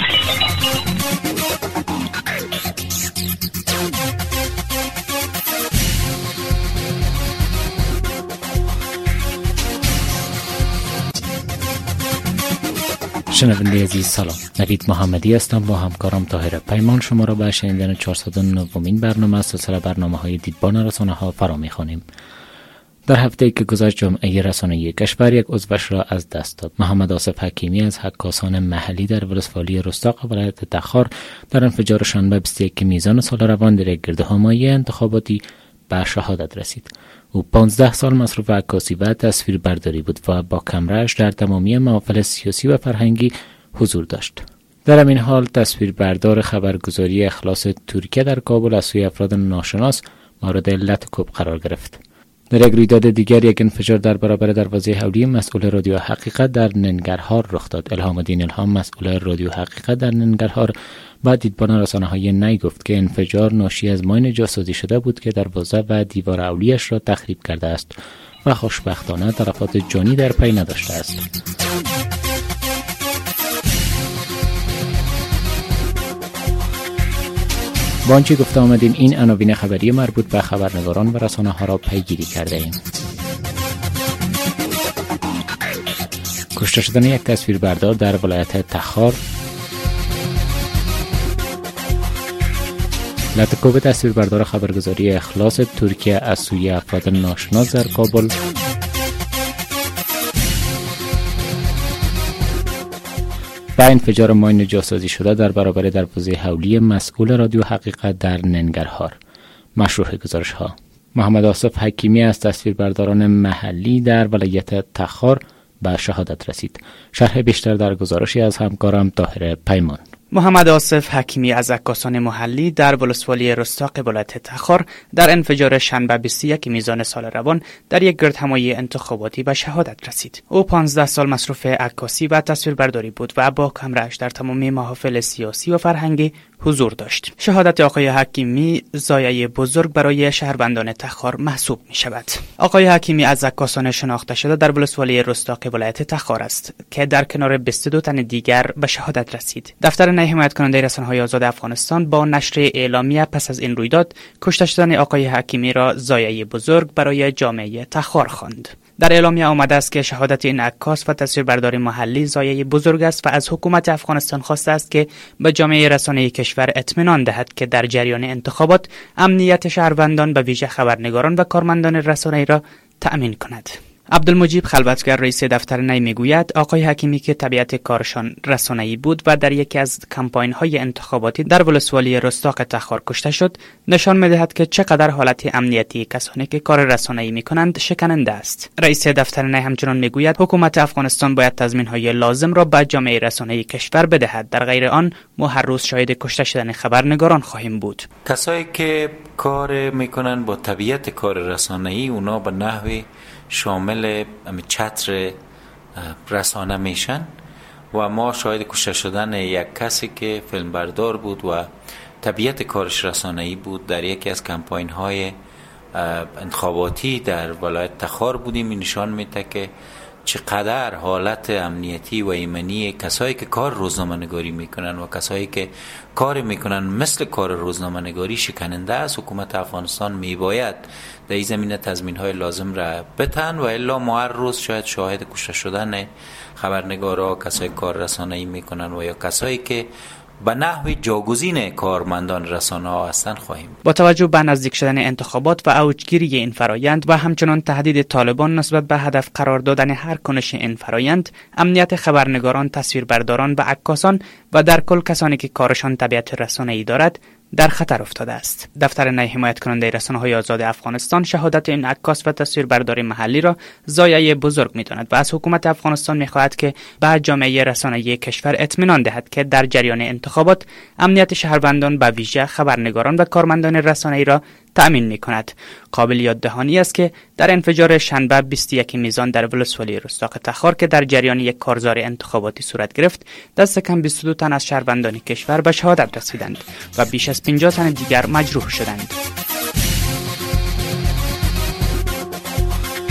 شنونده عزیز سلام، نوید محمدی هستم. با همکارم طاهر پیمان شما را به شنیدن 409مین برنامه از سلسله برنامه‌های دیدبان رسانه‌ها فرا می‌خوانیم. در هفته‌ای که گذشت جامعه رسانه‌ای کشور یک عضوش را از دست داد. محمد آصف حکیمی از عکاسان محلی در ولسوالی رستاق ولایت تخار در انفجار شنبه 21 میزان سال روان در یک گردهمایی انتخاباتی به شهادت رسید. او 15 سال مصروف عکاسی و تصویربرداری بود و با کمره‌اش در تمامی محافل سیاسی و فرهنگی حضور داشت. در همین حال تصویربردار خبرگزاری اخلاص ترکیه در کابل از سوی افراد ناشناس مورد لطکوب قرار گرفت. در یک رویداد دیگر یک انفجار در برابر دروازه حولی مسئول رادیو حقیقت در ننگرهار رخ داد. الهام الدین الهام مسئول رادیو حقیقت در ننگرهار با دیدبان رسانه‌های نی گفت که انفجار ناشی از ماین جاسازی شده بود که دروازه و دیوار حولیش را تخریب کرده است و خوشبختانه تلفات جانی در پی نداشته است. با آنچه گفته آمدیم این عناوین خبری مربوط به خبرنگاران و رسانه‌ها را پیگیری کرده ایم. کشته شدن یک تصویربردار در ولایت تخار، لطکوب تصویربردار خبرگزاری اخلاص ترکیه از سوی افراد ناشناس در کابل، و انفجار ماین جاسازی شده در برابر دروازه حولی مسئول رادیو حقیقت در ننگرهار. مشروح گزارش ها: محمد آصف حکیمی از تصویربرداران محلی در ولایت تخار به شهادت رسید. شرح بیشتر در گزارشی از همکارم طاهر پیمان. محمد آصف حکیمی از عکاسان محلی در ولسوالی رستاق ولایت تخار در انفجار شنبه 21 میزان سال روان در یک گردهمایی انتخاباتی به شهادت رسید. او 15 سال مصروف عکاسی و تصویربرداری بود و با کمره‌اش در تمامی محافل سیاسی و فرهنگی حضور داشت. شهادت آقای حکیمی زایه بزرگ برای شهروندان تخار محسوب می شود. آقای حکیمی از عکاسان شناخته شده در ولسوالی رستاق ولایت تخار است که در کنار 22 تن دیگر به شهادت رسید. دفتر نهایی حمایت کننده رسانه‌های آزاد افغانستان با نشر اعلامیه پس از این رویداد کشته شدن آقای حکیمی را زایه بزرگ برای جامعه تخار خواند. در اعلامیه آمده است که شهادت این عکاس و تصویربردار محلی زایه بزرگ است و از حکومت افغانستان خواسته است که به جامعه رسانه‌ای کشور اطمینان دهد که در جریان انتخابات امنیت شهروندان به ویژه خبرنگاران و کارمندان رسانه‌ای را تأمین کند. عبدالمجید خلوتگر رئیس دفتر نی میگوید آقای حکیمی که طبیعت کارشان رسانه‌ای بود و در یکی از کمپاین‌های انتخاباتی در ولسوالی رستاق تخار کشته شد، نشان می‌دهد که چقدر حالت امنیتی کسانی که کار رسانه‌ای می‌کنند شکننده است. رئیس دفتر نی همچنین میگوید حکومت افغانستان باید تضمین‌های لازم را به جامعه رسانه‌ای کشور بدهد، در غیر آن ما هر روز شاهد کشته شدن خبرنگاران خواهیم بود. کسایی که کار می‌کنند با طبیعت کار رسانه‌ای اونا به نحوی شامل چتر رسانه میشن و ما شاهد کشته شدن یک کسی که فیلمبردار بود و طبیعت کارش رسانه‌ای بود در یکی از کمپاین های انتخاباتی در ولایت تخار بودیم. این نشان میده که چقدر حالت امنیتی و ایمنی کسایی که کار روزنامه‌نگاری میکنن و کسایی که کار میکنن مثل کار روزنامه‌نگاری شکننده است. حکومت افغانستان میباید در این زمینه تضمین‌های لازم را بتن و الا ما هر روز شاهد کشته شدن خبرنگارا، کسایی کار رسانه‌ای میکنن و یا کسایی که به نحو جاگزین کارمندان رسانه‌ها هستند خواهیم. با توجه به نزدیک شدن انتخابات و اوجگیری این فرایند و همچنان تهدید طالبان نسبت به هدف قرار دادن هر کنش این فرایند، امنیت خبرنگاران، تصویربرداران و عکاسان و در کل کسانی که کارشان طبیعت رسانه‌ای دارد در خطر افتاده است. دفتر نهایی حمایت کننده رسانه‌های آزاد افغانستان شهادت این عکاس و تصویربرداری محلی را زایه بزرگ می‌داند و از حکومت افغانستان می‌خواهد که به جامعه رسانه‌ای کشور اطمینان دهد که در جریان انتخابات امنیت شهروندان به ویژه خبرنگاران و کارمندان رسانه‌ای را تأمین می‌کند. قابل یاد دهانی است که در انفجار شنبه 21 میزان در ولسوالی رستاق تخار که در جریان یک کارزار انتخاباتی صورت گرفت، دست کم 22 تن از شهروندان کشور به شهادت رسیدند و بیش از 50 تن دیگر مجروح شدند.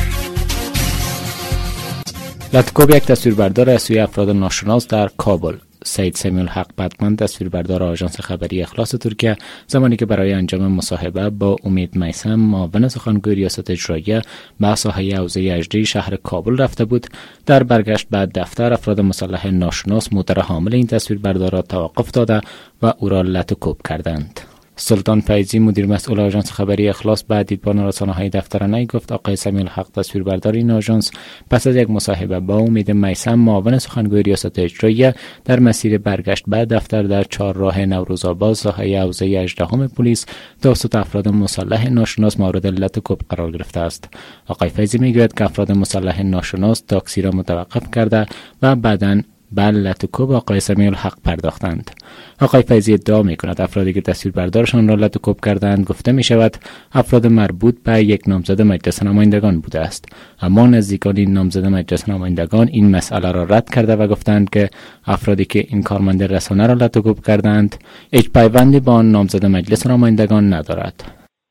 لطکوب یک تصویربردار از سوی افراد ناشناس در کابل. سید سمیع الحق بتمن تصویربردار آژانس خبری اخلاص ترکیه زمانی که برای انجام مصاحبه با امید میثم معاون سخنگوی ریاست اجراییه به ساحه حوزه اژدی شهر کابل رفته بود، در برگشت به دفتر افراد مسلح ناشناس موتر حامل این تصویربردار را توقف داده و او را لط و کوب کردند. سلطان فیضی مدیر مسئول آژانس خبری اخلاص بعد دیدبان رسانه‌های دفتر نی گفت آقای سمیع الحق تصویربردار این آژانس پس از یک مصاحبه با امید میثم معاون سخنگوی ریاست اجراییه در مسیر برگشت به دفتر در چهارراه نوروزآباد ساحه حوزه 18 پلیس توسط افراد مسلح ناشناس مورد لط و کوب قرار گرفته است. آقای فیضی میگوید که افراد مسلح ناشناس تاکسی را متوقف کرده و بعداً بر لط و کوب آقای سمیع الحق پرداختند. آقای فیضی ادعا می‌کند افرادی که تصویربردارشان را لط و کوب کردند گفته می‌شود افراد مربوط به یک نامزد مجلس نمایندگان بوده است، اما نزدیکان این نامزد مجلس نمایندگان این مسئله را رد کرده و گفتند که افرادی که این کارمند رسانه را لط و کوب کردند هیچ پیوندی با آن نامزد مجلس نمایندگان ندارد.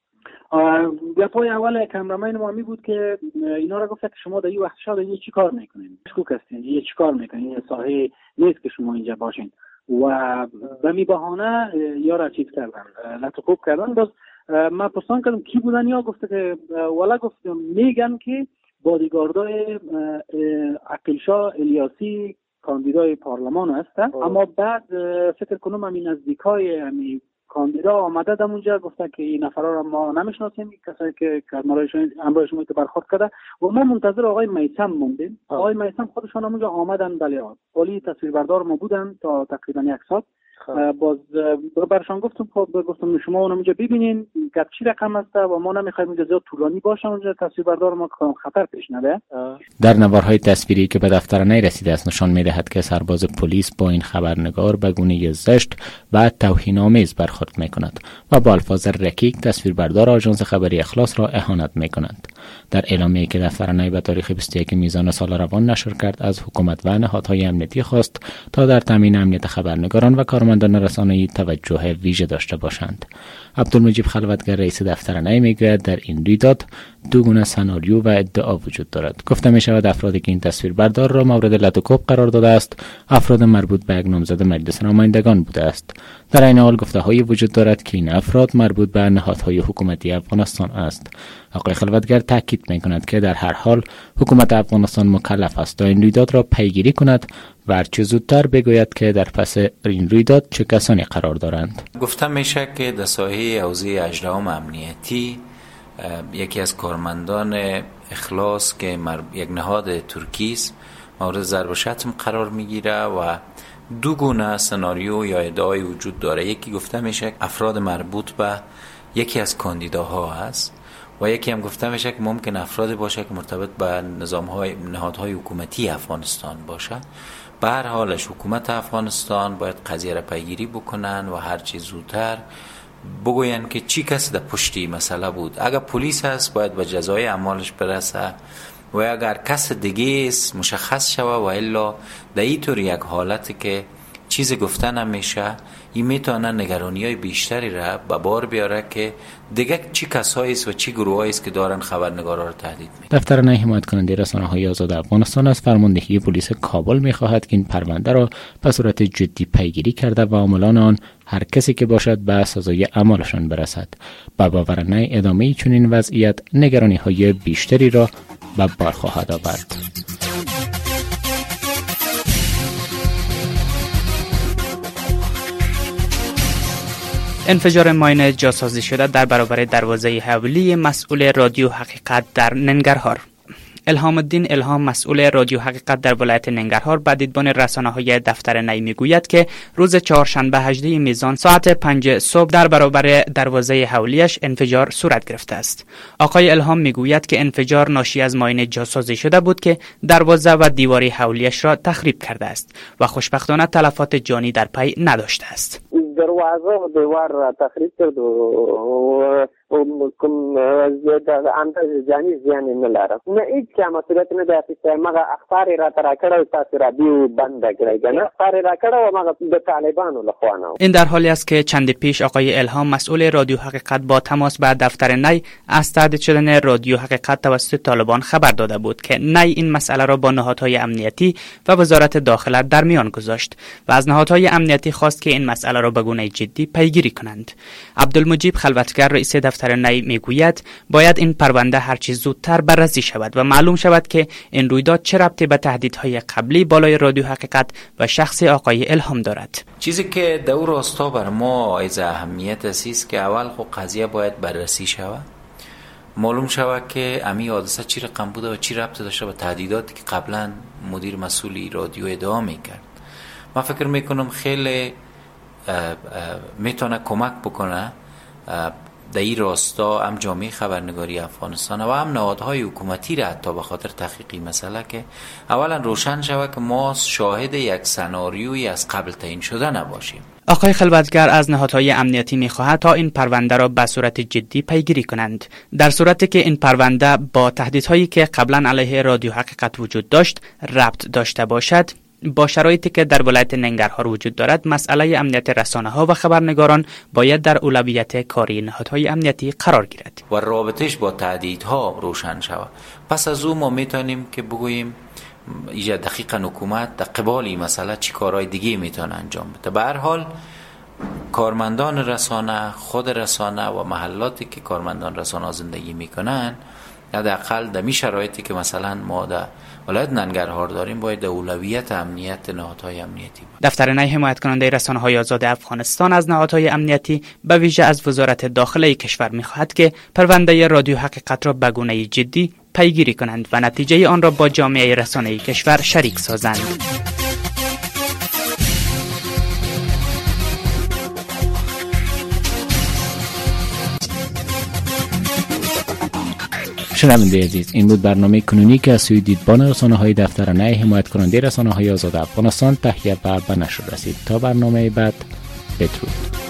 گپای اول کامرامین ما می بود که اینا را گفت که شما در این وقت شاد این چی کار میکنین؟ مشکوک هستین، این چی کار میکنین؟ این ساحه نیست که شما اینجا باشین. و به می بهانه یا را چیز کردن، لط و کوب کردن. باز من پرسان کردم کی بودن، یا گفته که والا گفتم میگن که بادیگاردای عقیلشاه الیاسی کاندیدای پارلمان هست، اما بعد فکر کنم همین نزدیکای همین کاندیدا آمده در اونجا گفته که این نفرا را ما نمیشناسیم، کسایی که همراه شما برخورد کرده و ما منتظر آقای میثم موندیم. آقای میثم خودشان اونجا آمدن، بله ولی تصویربردار ما بودن تا تقریبا 1 ساعت. باز برشان گفتم شما اونجا ببینین گپ چی رقم است و ما نمیخوایم اونجا زیاد طولانی باشه، اونجا تصویربردار ما خطر پیش نیاد. در نوارهای تصویری که به دفتر نی رسیده است نشان می‌دهد که سرباز پلیس با این خبرنگار به گونه زشت و توهین‌آمیز برخورد می‌کند و با الفاظ رکیک تصویربردار آژانس خبری اخلاص را اهانت می‌کنند. در اعلامیه‌ای که دفتر نی به تاریخ 21 میزان سال روان نشر کرد از حکومت و نهادهای امنیتی خواست تا در تامین امنیت خبرنگاران و کارمندان رسانه‌ای توجه ویژه داشته باشند. عبدالمجید خلوتگر رئیس دفتر نی میگوید در این رویداد دو گونه سناریو و ادعا وجود دارد. گفته می شود افرادی که این تصویربردار را مورد لط و کوب قرار داده است افراد مربوط به یک نامزد مجلس نمایندگان بوده است. در این حال گفته‌هایی وجود دارد که این افراد مربوط به نهادهای حکومتی افغانستان است. آقای خلوتگر تاکید می‌کند که در هر حال حکومت افغانستان مکلف است تا این رویداد را پیگیری کند و هرچه زودتر بگوید که در پس این رویداد چه کسانی قرار دارند. گفته میشه که در ساحه حوزه 18 امنیتی یکی از کارمندان اخلاص که یک نهاد ترکی است مورد ضرب و شتم قرار میگیره و دو گونه سناریو یا ادعای وجود داره. یکی گفته میشه افراد مربوط به یکی از کاندیداها هست و یکی هم گفته میشه که ممکن افراد باشه که مرتبط به نهادهای حکومتی افغانستان باشه. به هر حالش حکومت افغانستان باید قضیه را پیگیری بکنن و هر چیز زودتر بگوین که چی کسی در پشتی مسئله بود. اگر پلیس هست باید به جزای اعمالش برسه و اگر کس دیگه است مشخص شوه و الا در این طور یک حالتی که چیز گفته نمیشه این میتونه نگرانی‌های بیشتری را به بار بیاره که دیگه چی کسایی است و چی گروهایی است که دارن خبرنگارا را تهدید میکنن. دفتر نی حمایت کننده رسانه‌های آزاد افغانستان از فرماندهی پلیس کابل می‌خواهد که این پرونده را به صورت جدی پیگیری کرده و عاملان آن هر کسی که باشد به سزای اعمالشان برسد. با باور نی ادامه چنین وضعیت نگرانی‌های بیشتری را به بار خواهد آورد. انفجار ماین جاسازی شده در برابر دروازه حولی مسئول رادیو حقیقت در ننگرهار. الهام الدین الهام مسئول رادیو حقیقت در ولایت ننگرهار به دیدبان رسانه‌های دفتر نی میگوید که روز چهارشنبه 18 میزان ساعت 5 صبح در برابر دروازه حولیش انفجار صورت گرفته است. آقای الهام میگوید که انفجار ناشی از ماین جاسازی شده بود که دروازه و دیوار حولیش را تخریب کرده است و خوشبختانه تلفات جانی در پی نداشته است. دروازه و دیوار را تخریب کرد و اندازه جانی زیانی نلاره نه هیچ که مسئولیت نه دی مغه اخبار را تر کړه تاسو را دیو بند کړی کنه اخبار را کړه مغه د طالبانو لخوا. این در حالی است که چند پیش آقای الهام مسئول رادیو حقیقت با تماس به دفتر نی از تهدید شدن رادیو حقیقت توسط طالبان خبر داده بود که نی این مسئله را با نهادهای امنیتی و وزارت داخله در میان گذاشت و از نهادهای امنیتی خواست که این مسئله را به گونه جدی پیگیری کنند. عبدالمجید خلوتگر رئیس دفتر نی میگوید باید این پرونده هرچی زودتر بررسی شود و معلوم شود که این رویداد چه ربطی به تهدیدهای قبلی بالای رادیو حقیقت و شخص آقای الهام دارد. چیزی که در راستا بر ما از اهمیت است که اول خود قضیه باید بررسی شود، معلوم شود که امی حادثه چی رقم بوده و چی ربط داشته به تهدیداتی که قبلا مدیر مسئولی رادیو ادعا میکرد. من فکر میکنم خیلی میتونه کمک بکنه در این راستا هم جامعه خبرنگاری افغانستان و هم نهادهای حکومتی را حتی به خاطر تحقیقی مسئله که اولا روشن شود که ما شاهد یک سناریویی از قبل تعیین شده نباشیم. آقای خلوتگر از نهادهای امنیتی می‌خواهد تا این پرونده را به صورت جدی پیگیری کنند. در صورتی که این پرونده با تهدیدهایی که قبلا علیه رادیو حقیقت وجود داشت ربط داشته باشد، با شرایطی که در ولایت ننگرهار وجود دارد، مسئله امنیت رسانه‌ها و خبرنگاران باید در اولویت کاری نهادهای امنیتی قرار گیرد و رابطش با تهدیدها روشن شود. پس از اون ما میتونیم که بگوییم ایجا دقیقاً حکومت در قبال این مسئله چی کارهای دیگه میتونه انجام بده. به هر حال کارمندان رسانه، خود رسانه و محلاتی که کارمندان رسانه زندگی میکنن، حداقل در می شرایطی که مثلا ما در ولایت ننگرهار داریم باید اولویت امنیت نهادهای امنیتی بود. دفتر نی حمایت کننده رسانه‌های آزاد افغانستان از نهادهای امنیتی به ویژه از وزارت داخله کشور می‌خواهد که پرونده رادیو حقیقت را به گونه جدی پیگیری کنند و نتیجه آن را با جامعه رسانه‌ای کشور شریک سازند. شنونده عزیز، این بود برنامه کنونی که از سوی دیدبان رسانه‌های دفتر نی حمایت کننده رسانه‌های آزاد افغانستان تهیه و به نشر رسید. تا برنامه بعد، بدرود.